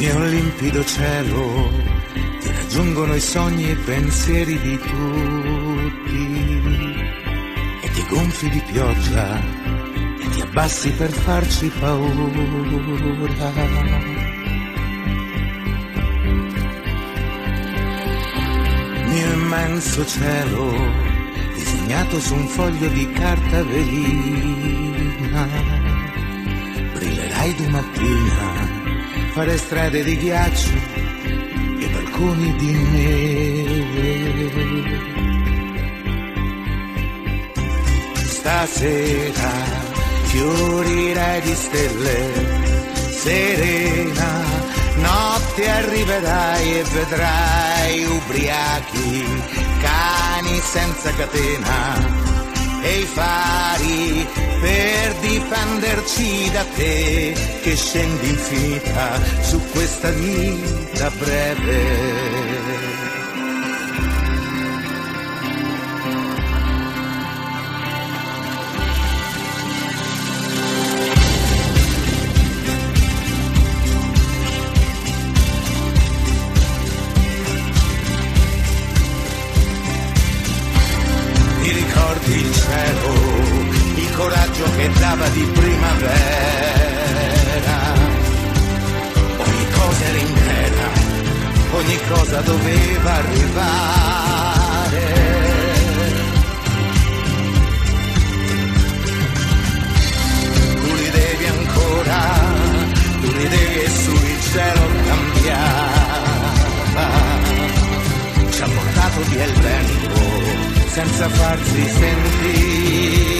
mio limpido cielo, ti raggiungono i sogni e i pensieri di tutti, e ti gonfi di pioggia e ti abbassi per farci paura. Mio immenso cielo, disegnato su un foglio di carta velina, brillerai domattina, farai strade di ghiaccio e balconi di neve. Stasera fiorirai di stelle, serena notte arriverai e vedrai ubriachi, cani senza catena e i fari per difenderci da te, che scendi infinita su questa vita breve. Il cielo, il coraggio che dava di primavera, ogni cosa era intera, ogni cosa doveva arrivare. Tu ridevi ancora, tu ridevi e su il cielo cambiava, ci ha portato via il vento senza farsi sentire.